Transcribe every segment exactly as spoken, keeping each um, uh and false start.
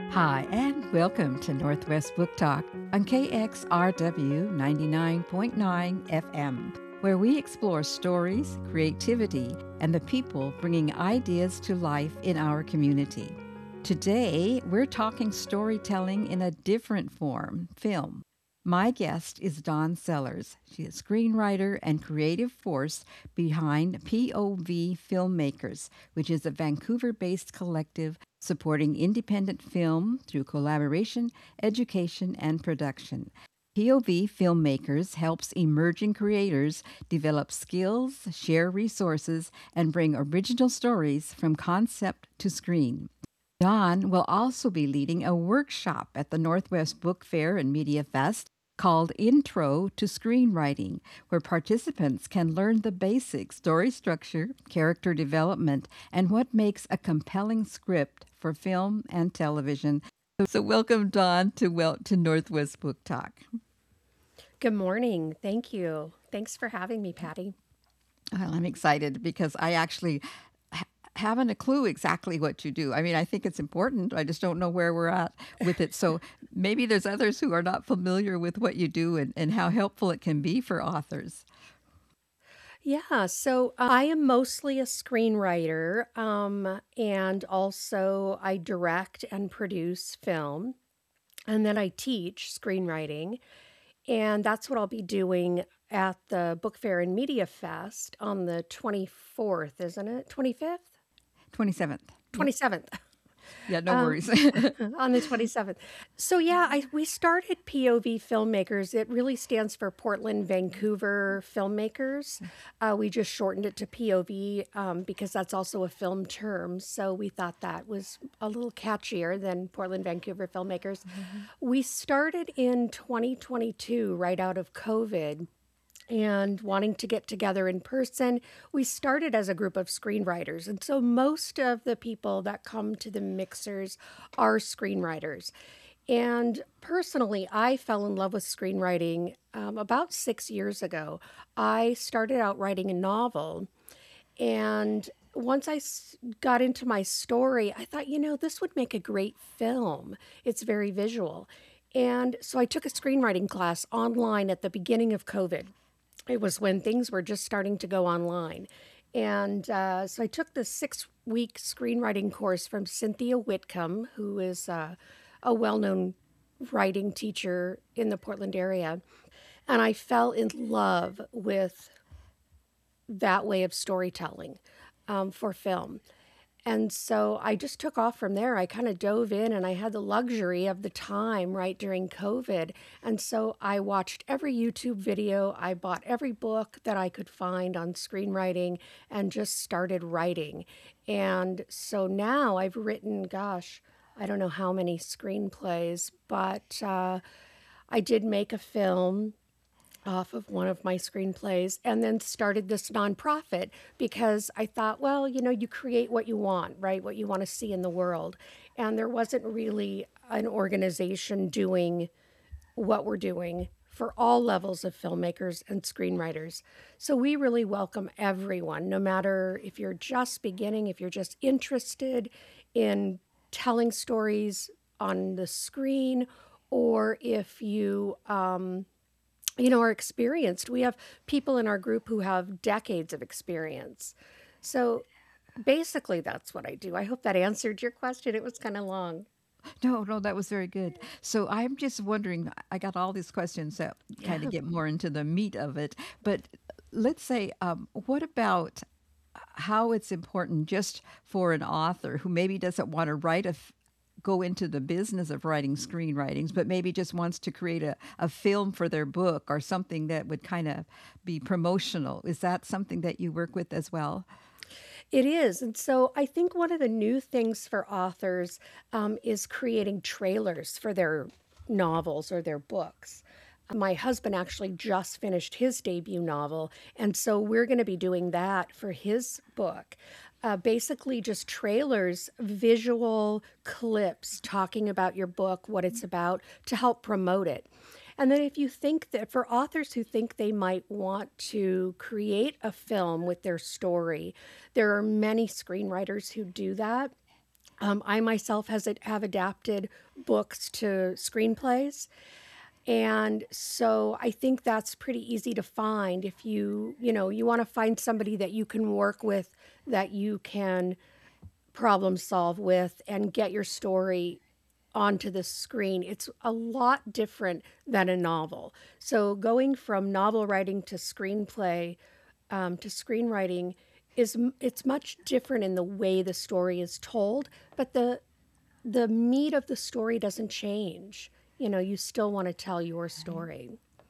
Hi, and welcome to Northwest Book Talk on K X R W ninety-nine point nine F M, where we explore stories, creativity, and the people bringing ideas to life in our community. Today, we're talking storytelling in a different form, film. My guest is Dawn Sellers. She is screenwriter and creative force behind P O V Filmmakers, which is a Vancouver based collective supporting independent film through collaboration, education, and production. P O V Filmmakers helps emerging creators develop skills, share resources, and bring original stories from concept to screen. Dawn will also be leading a workshop at the Northwest Book Fair and Media Fest called Intro to Screenwriting, where participants can learn the basic story structure, character development, and what makes a compelling script for film and television. So, welcome, Dawn, to well to Northwest Book Talk. Good morning. Thank you. Thanks for having me, Patty. Well, I'm excited because I actually ha- haven't a clue exactly what you do. I mean, I think it's important. I just don't know where we're at with it. So maybe there's others who are not familiar with what you do and, and how helpful it can be for authors. Yeah, so uh, I am mostly a screenwriter, um, and also I direct and produce film, and then I teach screenwriting, and that's what I'll be doing at the Book Fair and Media Fest on the twenty-fourth, isn't it? twenty-fifth? twenty-seventh. Yep. twenty-seventh. Yeah, no Um, worries. on the twenty-seventh. So yeah, I we started P O V Filmmakers. It really stands for Portland, Vancouver Filmmakers. Uh, we just shortened it to P O V um, because that's also a film term. So we thought that was a little catchier than Portland, Vancouver Filmmakers. We started in twenty twenty-two, right out of COVID and wanting to get together in person. We started as a group of screenwriters. And so most of the people that come to the mixers are screenwriters. And personally, I fell in love with screenwriting um, about six years ago. I started out writing a novel. And once I s- got into my story, I thought, you know, this would make a great film. It's very visual. And so I took a screenwriting class online at the beginning of COVID. It was when things were just starting to go online. And uh, so I took the six week screenwriting course from Cynthia Whitcomb, who is uh, a well known writing teacher in the Portland area. And I fell in love with that way of storytelling um, for film. And so I just took off from there. I kind of dove in and I had the luxury of the time right during COVID. And so I watched every YouTube video. I bought every book that I could find on screenwriting and just started writing. And so now I've written, gosh, I don't know how many screenplays, but uh, I did make a film off of one of my screenplays and then started this nonprofit because I thought, well, you know, you create what you want, right? What you want to see in the world. And there wasn't really an organization doing what we're doing for all levels of filmmakers and screenwriters. So we really welcome everyone, no matter if you're just beginning, if you're just interested in telling stories on the screen, or if you um, you know, are experienced. We have people in our group who have decades of experience. So basically, that's what I do. I hope that answered your question. It was kind of long. No, no, that was very good. So I'm just wondering, I got all these questions that kind of Yeah. get more into the meat of it, but let's say, um, what about how it's important just for an author who maybe doesn't want to write a f- go into the business of writing screenwritings, but maybe just wants to create a, a film for their book or something that would kind of be promotional. Is that something that you work with as well? It is. And so I think one of the new things for authors um, is creating trailers for their novels or their books. My husband actually just finished his debut novel, and so we're going to be doing that for his book. Uh, basically, just trailers, visual clips talking about your book, what it's about, to help promote it. And then, if you think that for authors who think they might want to create a film with their story, there are many screenwriters who do that. Um, I myself has have adapted books to screenplays. And so I think that's pretty easy to find if you, you know, you want to find somebody that you can work with, that you can problem solve with and get your story onto the screen. It's a lot different than a novel. So going from novel writing to screenplay um, to screenwriting is m- it's much different in the way the story is told, but the the meat of the story doesn't change. You know, you still want to tell your story.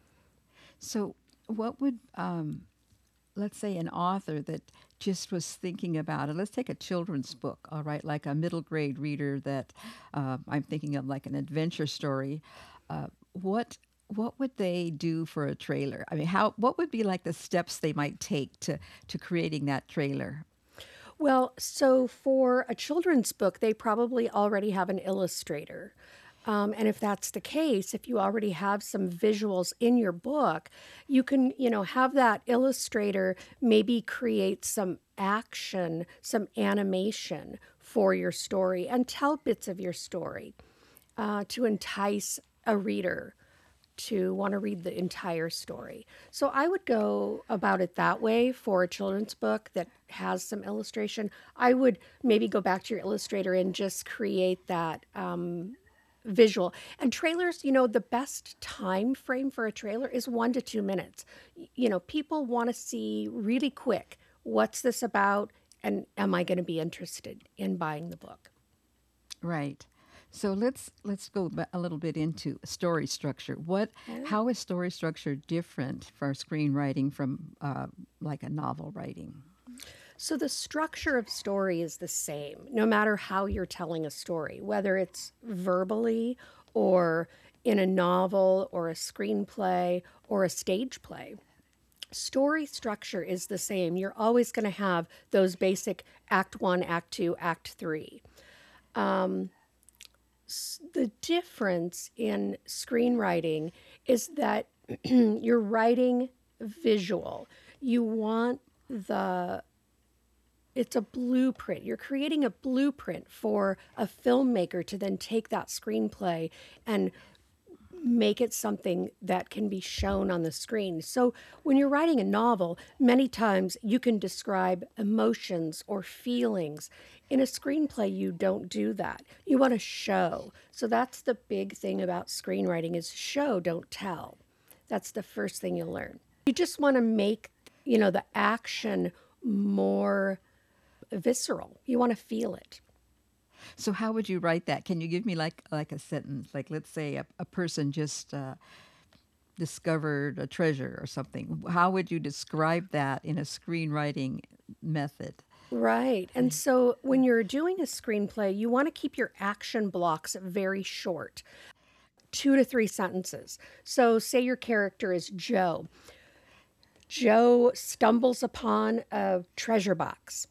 So, what would, um, let's say, an author that just was thinking about it? Let's take a children's book, all right, like a middle grade reader that uh, I'm thinking of, like an adventure story. Uh, what what would they do for a trailer? I mean, how what would be like the steps they might take to to creating that trailer? Well, so for a children's book, they probably already have an illustrator. Um, and if that's the case, if you already have some visuals in your book, you can, you know, have that illustrator maybe create some action, some animation for your story and tell bits of your story uh, to entice a reader to want to read the entire story. So I would go about it that way for a children's book that has some illustration. I would maybe go back to your illustrator and just create that um, visual. And trailers, you know, the best time frame for a trailer is one to two minutes. Y- You know, people want to see really quick, what's this about? And am I going to be interested in buying the book? Right. So let's let's go ba- a little bit into story structure. What how is story structure different for screenwriting from uh, like a novel writing? So the structure of story is the same, no matter how you're telling a story, whether it's verbally or in a novel or a screenplay or a stage play. Story structure is the same. You're always going to have those basic act one, act two, act three. The difference in screenwriting is that you're writing visual. You want the it's a blueprint. You're creating a blueprint for a filmmaker to then take that screenplay and make it something that can be shown on the screen. So when you're writing a novel, many times you can describe emotions or feelings. In a screenplay, you don't do that. You want to show. So that's the big thing about screenwriting is show, don't tell. That's the first thing you'll learn. You just want to make, you know, the action more visceral. You want to feel it. So how would you write that? Can you give me like like a sentence? Like let's say a, a person just uh, discovered a treasure or something. How would you describe that in a screenwriting method? Right. And so when you're doing a screenplay, you want to keep your action blocks very short, two to three sentences. So, say your character is Joe. Joe stumbles upon a treasure box.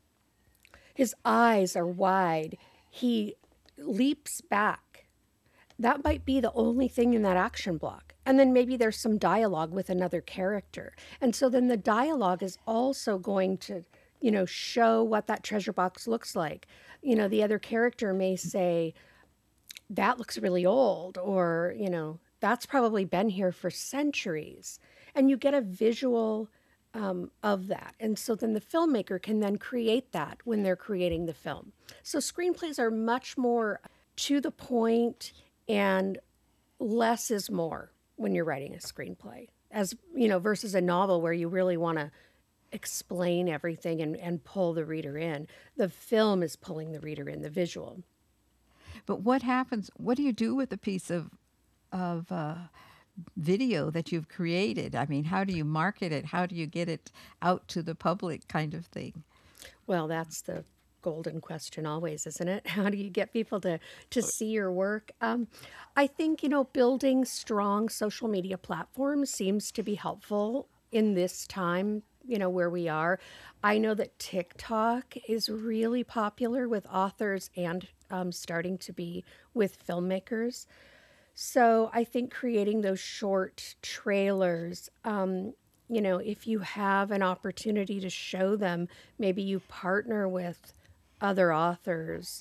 His eyes are wide. He leaps back. That might be the only thing in that action block. And then maybe there's some dialogue with another character. And so then the dialogue is also going to, you know, show what that treasure box looks like. You know, the other character may say, that looks really old, or, you know, that's probably been here for centuries. And you get a visual um, of that. And so then the filmmaker can then create that when they're creating the film. So screenplays are much more to the point and less is more when you're writing a screenplay, as you know, versus a novel where you really want to explain everything and, and pull the reader in. The film is pulling the reader in, the visual. But what happens? What do you do with a piece of of uh, video that you've created? I mean, how do you market it? How do you get it out to the public, kind of thing? Well, that's the golden question always, isn't it? How do you get people to to see your work? Um, I think, you know, building strong social media platforms seems to be helpful in this time, you know, where we are. I know that TikTok is really popular with authors and um, starting to be with filmmakers. So I think creating those short trailers, um, you know, if you have an opportunity to show them, maybe you partner with other authors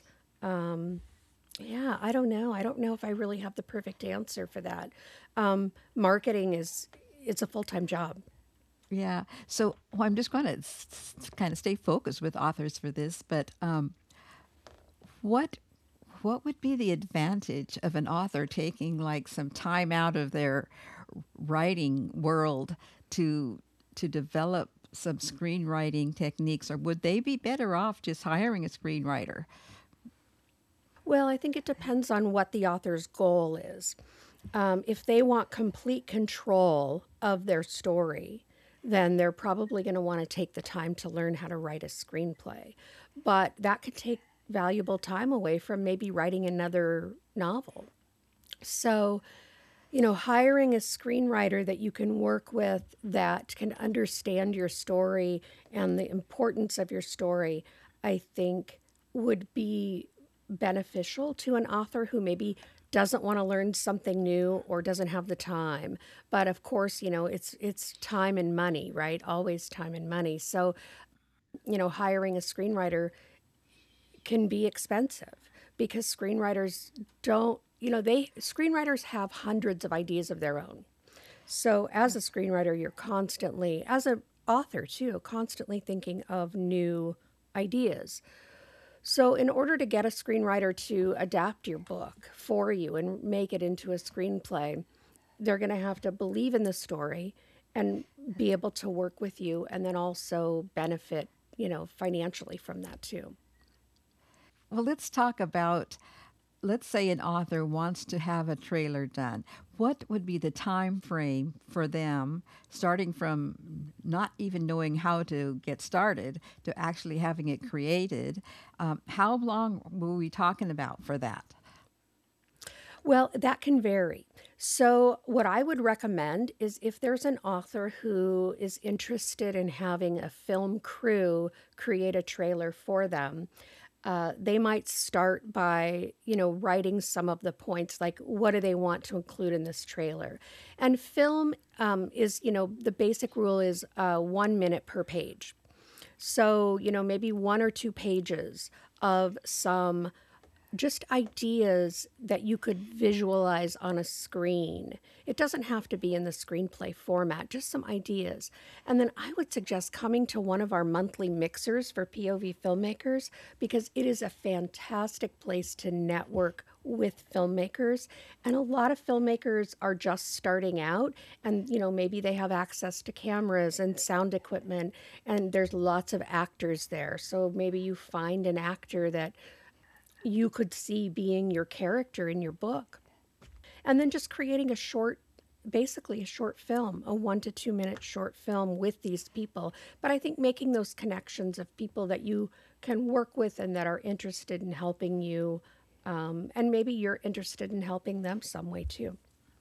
Um, yeah, I don't know. I don't know if I really have the perfect answer for that. Um, marketing is it's a full time job. Yeah. So well, I'm just going to kind of stay focused with authors for this, but um, what what would be the advantage of an author taking like some time out of their writing world to to develop some screenwriting techniques, or would they be better off just hiring a screenwriter? Well, I think it depends on what the author's goal is. Um, if they want complete control of their story, then they're probably going to want to take the time to learn how to write a screenplay. But that could take valuable time away from maybe writing another novel. So, you know, hiring a screenwriter that you can work with that can understand your story and the importance of your story, I think would be beneficial to an author who maybe doesn't want to learn something new or doesn't have the time. But of course, you know, it's it's time and money, right? Always time and money. So, you know, hiring a screenwriter can be expensive because screenwriters don't, you know, they screenwriters have hundreds of ideas of their own. So as a screenwriter, you're constantly, as an author too, constantly thinking of new ideas. So in order to get a screenwriter to adapt your book for you and make it into a screenplay, they're going to have to believe in the story and be able to work with you and then also benefit, you know, financially from that too. Well, let's talk about, let's say an author wants to have a trailer done. What would be the time frame for them, starting from not even knowing how to get started to actually having it created? Um, how long were we talking about for that? Well, that can vary. So, what I would recommend is if there's an author who is interested in having a film crew create a trailer for them, uh, they might start by, you know, writing some of the points, like what do they want to include in this trailer. And film um, is, you know, the basic rule is uh, one minute per page. So, you know, maybe one or two pages of some just ideas that you could visualize on a screen. It doesn't have to be in the screenplay format, just some ideas. And then I would suggest coming to one of our monthly mixers for P O V filmmakers because it is a fantastic place to network with filmmakers. And a lot of filmmakers are just starting out and, you know, maybe they have access to cameras and sound equipment and there's lots of actors there. So maybe you find an actor that you could see being your character in your book. And then just creating a short, basically a short film, a one to two minute short film with these people. But I think making those connections of people that you can work with and that are interested in helping you, um, and maybe you're interested in helping them some way too.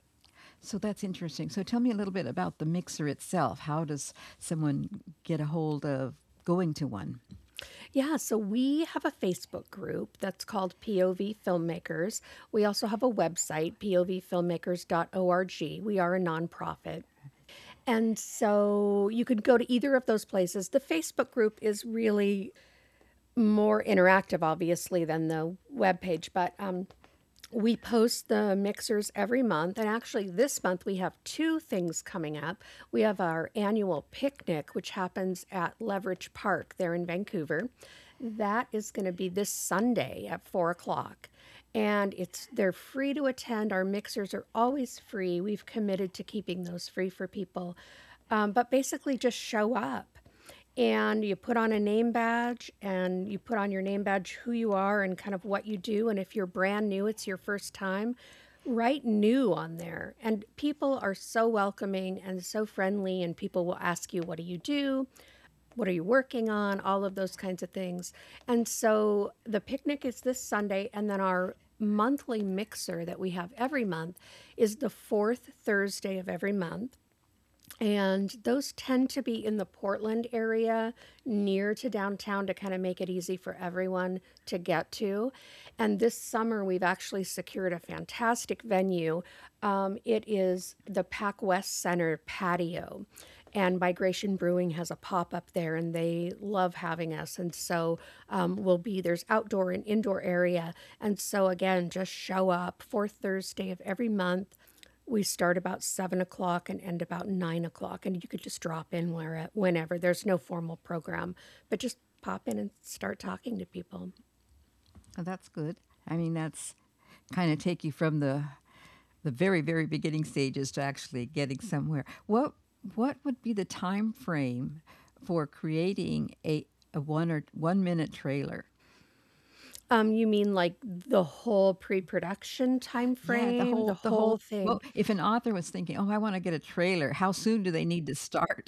So that's interesting. So tell me a little bit about the mixer itself. How does someone get a hold of going to one? Yeah, so we have a Facebook group that's called P O V Filmmakers. We also have a website, P O V filmmakers dot org. We are a nonprofit. And so you could go to either of those places. The Facebook group is really more interactive, obviously, than the webpage, but um, we post the mixers every month. And actually, this month we have two things coming up. We have our annual picnic, which happens at Leverage Park there in Vancouver. That is going to be this Sunday at four o'clock. And it's they're free to attend. Our mixers are always free. We've committed to keeping those free for people. Um, but basically, just show up and you put on a name badge and you put on your name badge who you are and kind of what you do. And if you're brand new, it's your first time, write new on there. And people are so welcoming and so friendly, and people will ask you, what do you do? What are you working on? All of those kinds of things. And so the picnic is this Sunday, and then our monthly mixer that we have every month is the fourth Thursday of every month. And those tend to be in the Portland area near to downtown to kind of make it easy for everyone to get to. And this summer, we've actually secured a fantastic venue. Um, it is the Pac West Center patio. and Migration Brewing has a pop up there, and they love having us. And so um, we'll be there's outdoor and indoor area, and so again, just show up fourth Thursday of every month. We start about seven o'clock and end about nine o'clock, and you could just drop in where whenever. There's no formal program, but just pop in and start talking to people. Oh, that's good. I mean, that's kind of take you from the the very, very beginning stages to actually getting somewhere. What what would be the time frame for creating a, a one or one minute trailer? Um, you mean like the whole pre-production time Yeah, the frame, the whole the whole whole. Well, thing? if an author was thinking, "Oh, I want to get a trailer," how soon do they need to start?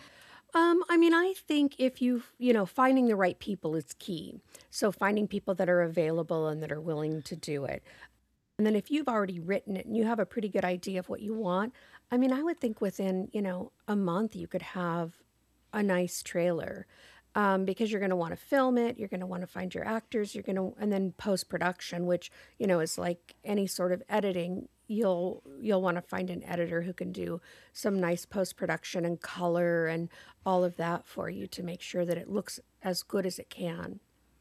Um, I mean, I think if you, you know, finding the right people is key. So finding people that are available and that are willing to do it. And then if you've already written it and you have a pretty good idea of what you want, I mean, I would think within, you know, a month you could have a nice trailer. Um, because you're going to want to film it, you're going to want to find your actors, you're going to, and then post production, which you know is like any sort of editing. You'll you'll want to find an editor who can do some nice post production and color and all of that for you to make sure that it looks as good as it can.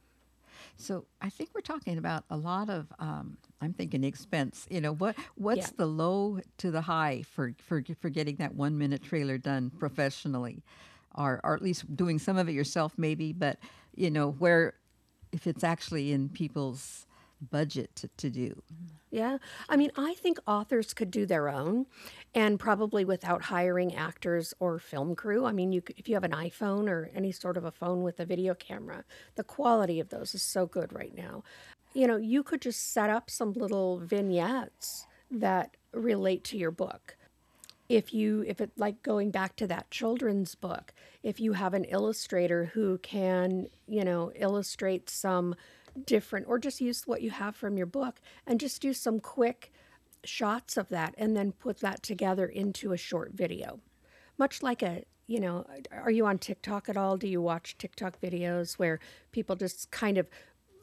So I think we're talking about a lot of. Um, I'm thinking expense. You know what? What's Yeah. the low to the high for for for getting that one minute trailer done professionally, or or at least doing some of it yourself, maybe. But you know where, if it's actually in people's budget to, to do. Yeah. I mean, I think authors could do their own and probably without hiring actors or film crew. I mean, you could, if you have an iPhone or any sort of a phone with a video camera, the quality of those is so good right now. You know, you could just set up some little vignettes that relate to your book. If you if it like going back to that children's book, if you have an illustrator who can, you know, illustrate some different or just use what you have from your book and just do some quick shots of that and then put that together into a short video. Much like a, you know, are you on TikTok at all? Do you watch TikTok videos where people just kind of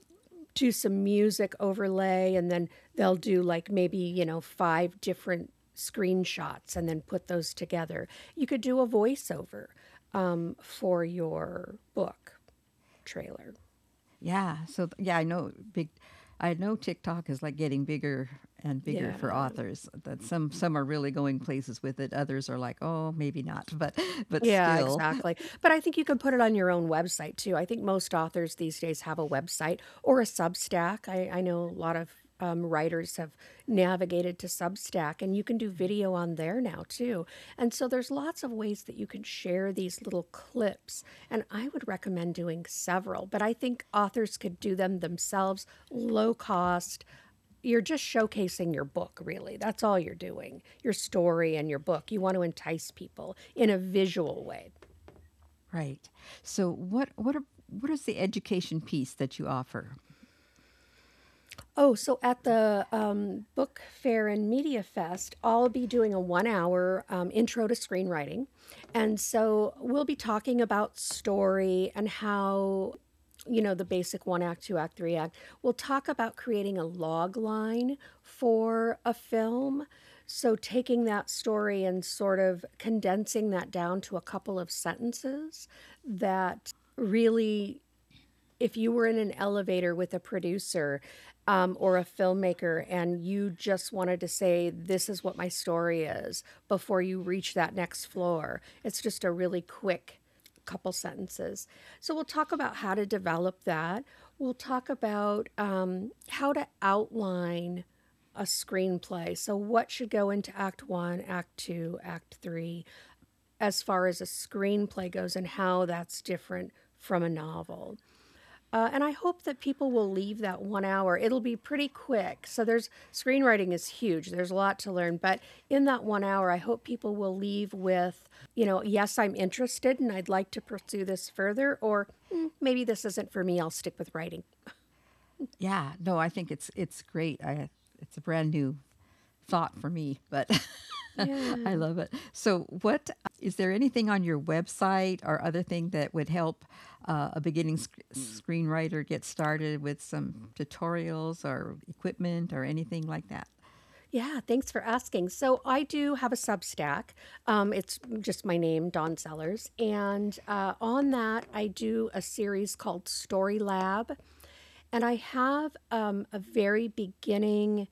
do some music overlay and then they'll do like maybe, you know, five different screenshots and then put those together? You could do a voiceover um, for your book trailer. Yeah. So th- yeah, I know big. I know TikTok is like getting bigger and bigger for Yeah. authors. That some some are really going places with it. Others are like, oh, maybe not. But but Yeah, still, exactly. But I think you can put it on your own website too. I think most authors these days have a website or a Substack. I, I know a lot of um, writers have navigated to Substack, and you can do video on there now too. And so there's lots of ways that you can share these little clips. And I would recommend doing several, but I think authors could do them themselves, low cost. You're just showcasing your book, really. That's all you're doing, your story and your book. You want to entice people in a visual way. right. So what what are what is the education piece that you offer? Oh, so at the um, Book Fair and Media Fest, I'll be doing a one hour um, intro to screenwriting. And so we'll be talking about story and how, you know, the basic one act, two act, three act. We'll talk about creating a log line for a film. So taking that story and sort of condensing that down to a couple of sentences that really, if you were in an elevator with a producer um, or a filmmaker and you just wanted to say, this is what my story is before you reach that next floor, it's just a really quick couple sentences. So we'll talk about how to develop that. We'll talk about um, how to outline a screenplay. So, what should go into Act One, Act Two, Act Three, as far as a screenplay goes, and how that's different from a novel. Uh, and I hope that people will leave that one hour. It'll be pretty quick. So there's screenwriting is huge. There's a lot to learn. But in that one hour, I hope people will leave with, you know, yes, I'm interested and I'd like to pursue this further, or "Mm, maybe this isn't for me. I'll stick with writing." Yeah. No, I think it's it's great. I it's a brand new thought for me, but I Yeah. love it. So, what is there anything on your website or other thing that would help uh, a beginning sc- screenwriter get started with some tutorials or equipment or anything like that? Yeah, thanks for asking. So I do have a Substack. Um, it's just my name, Dawn Sellers, and uh, on that I do a series called Story Lab, and I have um, a very beginning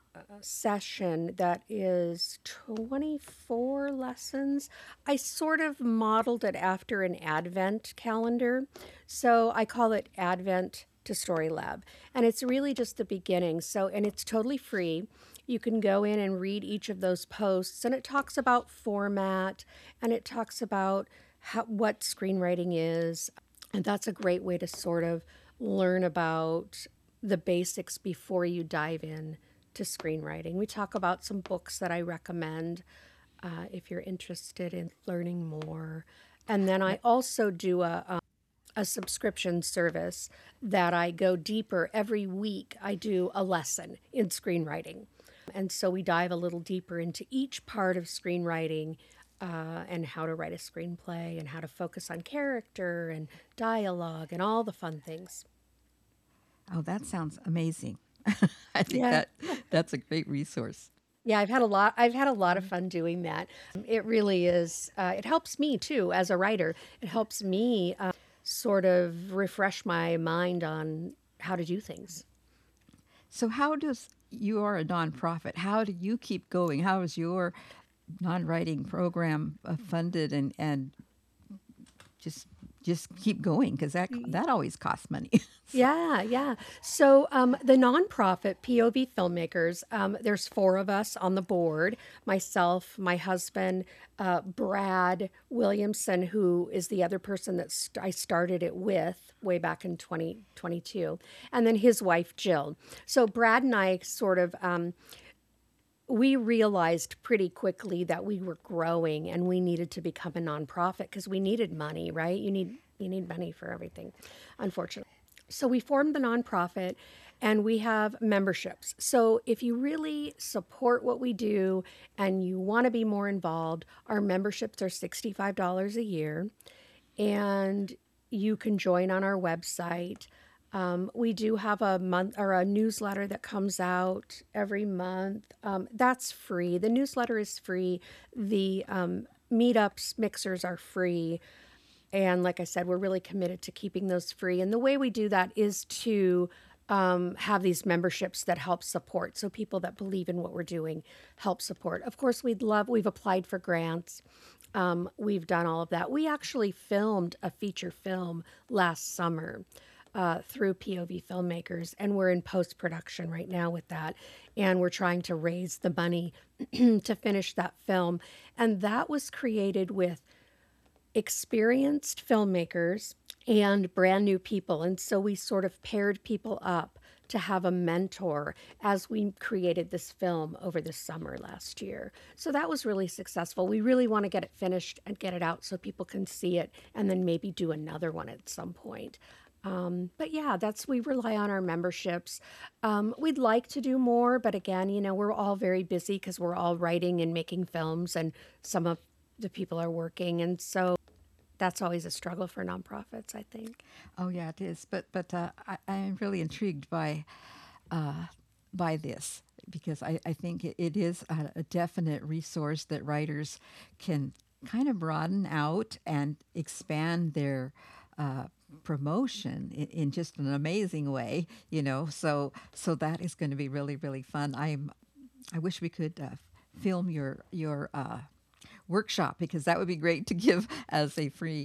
session that is twenty-four lessons. I sort of modeled it after an Advent calendar. So I call it Advent to Story Lab. And it's really just the beginning. So, and it's totally free. You can go in and read each of those posts, and it talks about format and it talks about how, what screenwriting is. And that's a great way to sort of learn about the basics before you dive in to screenwriting. We talk about some books that I recommend uh, if you're interested in learning more. And then I also do a, a a subscription service that I go deeper every week. I do a lesson in screenwriting. And so we dive a little deeper into each part of screenwriting uh, and how to write a screenplay and how to focus on character and dialogue and all the fun things. Oh, that sounds amazing. I think Yeah. that that's a great resource. Yeah, I've had a lot. I've had a lot of fun doing that. It really is. Uh, it helps me too as a writer. It helps me uh, sort of refresh my mind on how to do things. So, how does you are a nonprofit? How do you keep going? How is your non-writing program uh, funded and and just just keep going? Because that that always costs money. Yeah, yeah. So um, the nonprofit P O V Filmmakers, um, there's four of us on the board. Myself, my husband, uh, Brad Williamson, who is the other person that st- I started it with way back in twenty twenty-two, and then his wife Jill. So Brad and I sort of. Um, we realized pretty quickly that we were growing and we needed to become a nonprofit because we needed money, right? You need you need money for everything, unfortunately. So we formed the nonprofit and we have memberships. So if you really support what we do and you want to be more involved, our memberships are sixty-five dollars a year and you can join on our website. Um, we do have a month or a newsletter that comes out every month. Um, that's free. The newsletter is free. The um, meetups, mixers are free. And like I said, we're really committed to keeping those free. And the way we do that is to um, have these memberships that help support. So people that believe in what we're doing help support. Of course, we'd love, we've applied for grants. Um, we've done all of that. We actually filmed a feature film last summer uh, through P O V Filmmakers, and we're in post production right now with that. And we're trying to raise the money to finish that film. And that was created with experienced filmmakers and brand new people. And so we sort of paired people up to have a mentor as we created this film over the summer last year. So that was really successful. We really want to get it finished and get it out so people can see it and then maybe do another one at some point. Um, but yeah, that's we rely on our memberships. Um, we'd like to do more, but again, you know, we're all very busy because we're all writing and making films, and some of the people are working, and so that's always a struggle for nonprofits, I think. Oh yeah, it is. But but uh, I, I am really intrigued by uh, by this because I, I think it, it is a, a definite resource that writers can kind of broaden out and expand their uh, promotion in, in just an amazing way. You know, so so that is going to be really really fun. I'm I wish we could uh, film your your. Uh, workshop because that would be great to give as a free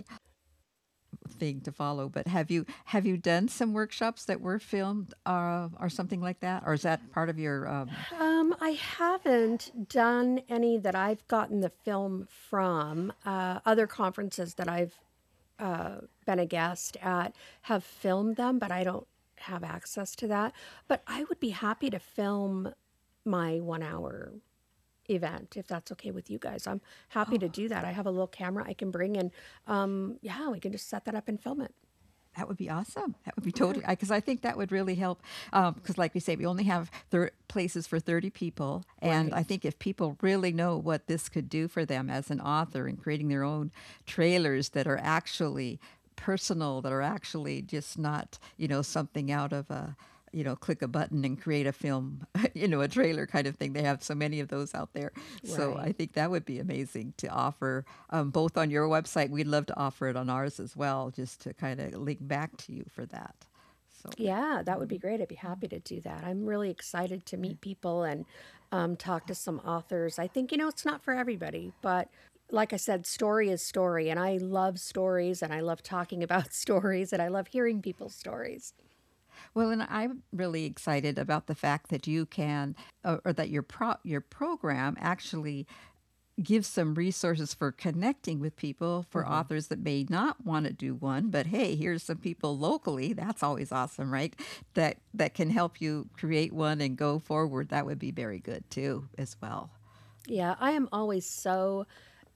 thing to follow. But have you have you done some workshops that were filmed uh, or something like that, or is that part of your um... Um, I haven't done any that I've gotten the film from. Uh, other conferences that I've uh, been a guest at have filmed them, but I don't have access to that. But I would be happy to film my one hour event if that's okay with you guys. I'm happy to do that. I have a little camera I can bring, and um, yeah, we can just set that up and film it. That would be awesome. That would be totally, because I think that would really help. Because, like we say, we only have thir- places for thirty people. And Right. I think if people really know what this could do for them as an author and creating their own trailers that are actually personal, that are actually just not, you know, something out of a, you know, click a button and create a film, you know, a trailer kind of thing. They have so many of those out there. So Right. I think that would be amazing to offer um, both on your website. We'd love to offer it on ours as well, just to kind of link back to you for that. So Yeah, that would be great. I'd be happy to do that. I'm really excited to meet people and um, talk to some authors. I think, you know, it's not for everybody, but like I said, story is story. And I love stories and I love talking about stories and I love hearing people's stories. well, and I'm really excited about the fact that you can, uh, or that your pro- your program actually give some resources for connecting with people, for hmm authors that may not want to do one, but hey, here's some people locally. That's always awesome, right? That that can help you create one and go forward. That would be very good too, as well. Yeah, I am always so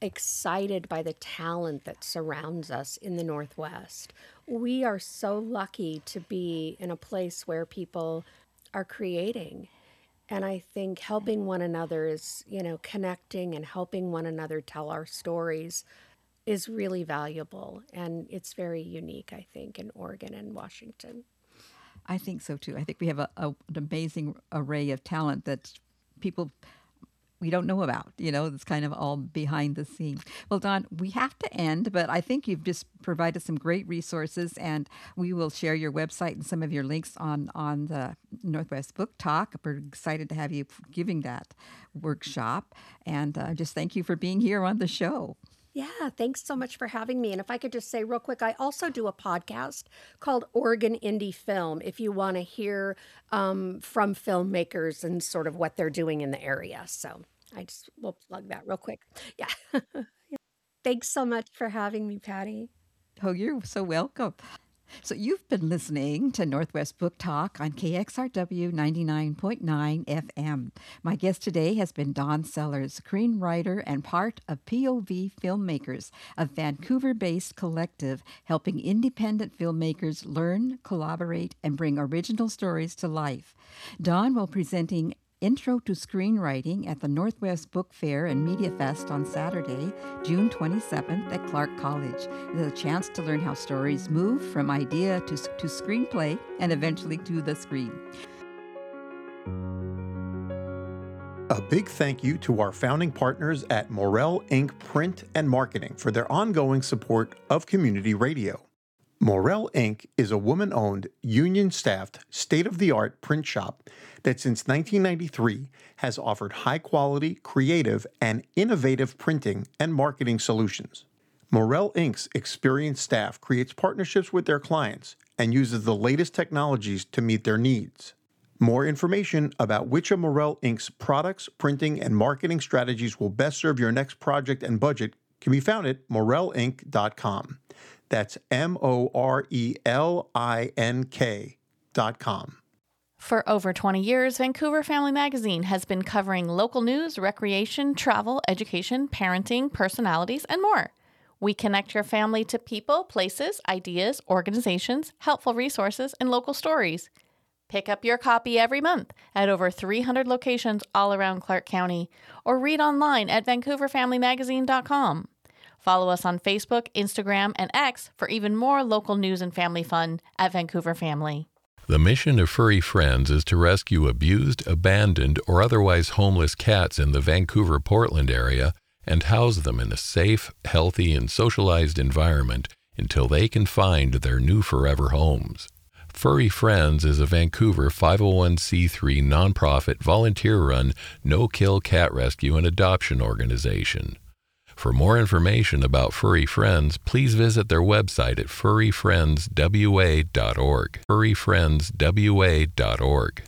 excited by the talent that surrounds us in the Northwest. We are so lucky to be in a place where people are creating. And I think helping one another is, you know, connecting and helping one another tell our stories is really valuable. And it's very unique, I think, in Oregon and Washington. I think so too. I think we have a, a, an amazing array of talent that people we don't know about. You know, it's kind of all behind the scenes. Well, Dawn, we have to end, but I think you've just provided some great resources, and we will share your website and some of your links on on the Northwest Book Talk. We're excited to have you giving that workshop, and uh, just thank you for being here on the show. Yeah, thanks so much for having me. And if I could just say real quick, I also do a podcast called Oregon Indie Film if you want to hear um, from filmmakers and sort of what they're doing in the area. So I just will plug that real quick. Yeah. Thanks so much for having me, Patty. Oh, you're so welcome. So you've been listening to Northwest Book Talk on K X R W ninety-nine point nine F M. My guest today has been Dawn Sellers, screenwriter and part of P O V Filmmakers, a Vancouver-based collective helping independent filmmakers learn, collaborate, and bring original stories to life. Dawn will be presenting Intro to Screenwriting at the Northwest Book Fair and Media Fest on Saturday, June twenty-seventh at Clark College. It is a chance to learn how stories move from idea to, to screenplay and eventually to the screen. A big thank you to our founding partners at Morel Incorporated. Print and Marketing for their ongoing support of community radio. Morel Incorporated is a woman-owned, union-staffed, state-of-the-art print shop that since nineteen ninety-three has offered high-quality, creative, and innovative printing and marketing solutions. Morel Incorporated's experienced staff creates partnerships with their clients and uses the latest technologies to meet their needs. More information about which of Morel Incorporated's products, printing, and marketing strategies will best serve your next project and budget can be found at morel inc dot com. That's M O R E L I N K dot com. For over twenty years, Vancouver Family Magazine has been covering local news, recreation, travel, education, parenting, personalities, and more. We connect your family to people, places, ideas, organizations, helpful resources, and local stories. Pick up your copy every month at over three hundred locations all around Clark County, or read online at vancouver family magazine dot com. Follow us on Facebook, Instagram, and X for even more local news and family fun at Vancouver Family. The mission of Furry Friends is to rescue abused, abandoned, or otherwise homeless cats in the Vancouver-Portland area and house them in a safe, healthy, and socialized environment until they can find their new forever homes. Furry Friends is a Vancouver five oh one c three nonprofit, volunteer-run, no-kill cat rescue and adoption organization. For more information about Furry Friends, please visit their website at furry friends w a dot org. furry friends w a dot org.